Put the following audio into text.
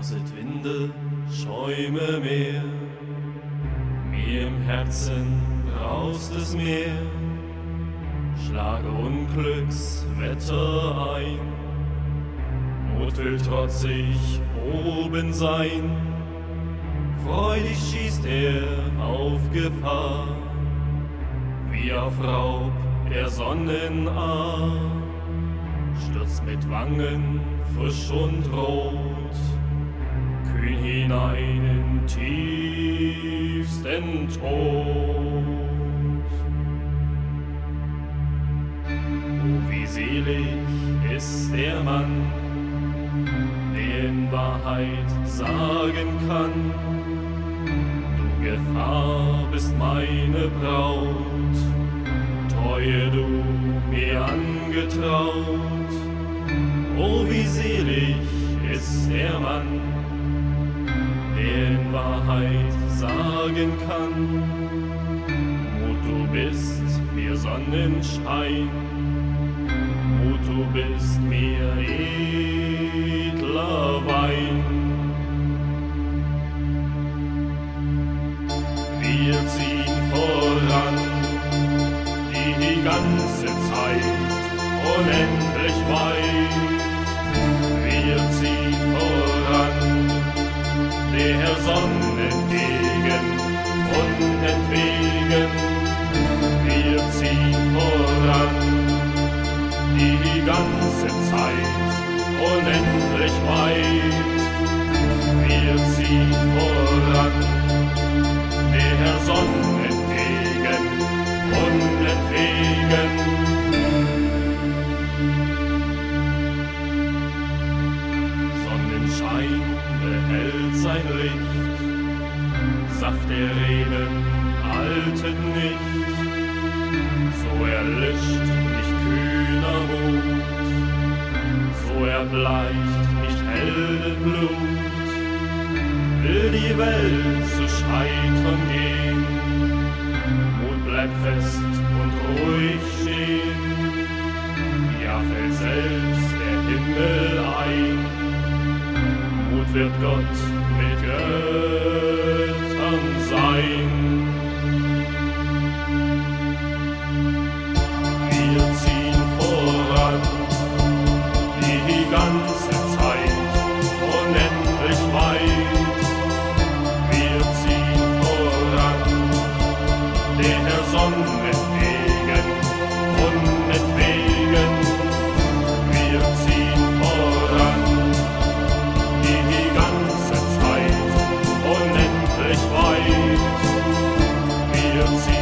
Brauset Winde, Schäume Meer, mir im Herzen braust es Meer, schlage Unglückswetter ein, Mut will trotzig oben sein, freudig schießt er auf Gefahr, wie auf Raub der Sonnenarm, stürzt mit Wangen frisch und rot, kühn hinein in tiefsten Tod. Oh, wie selig ist der Mann, der in Wahrheit sagen kann, du Gefahr bist meine Braut, Treue du mir angetraut. Oh, wie selig ist der Mann, der in Wahrheit sagen kann, Mut, du bist mir Sonnenschein, Mut, du bist mir edler Wein. Wir ziehen voran die ganze Zeit, unendlich weit. Wir ziehen voran, der Sonne entgegen und entwegen. Wir ziehen voran, die ganze Zeit, unendlich weit. Wir ziehen voran, der Sonne entgegen und entwegen. Sonnenschein behält sein Licht, Saft der Reben altet nicht, so erlischt nicht kühner Mut, so erbleicht nicht Heldenblut, will die Welt zu scheitern gehen, Mut bleibt fest und ruhig stehen, ja fällt selbst der Himmel ein, Mut wird Gott mit Göttern sein. Wir ziehen voran, die ganze Zeit, unendlich weit. Wir ziehen voran, der Sonne entgegen und entwegen. Wir ziehen voran, die ganze Zeit, unendlich weit. Wir ziehen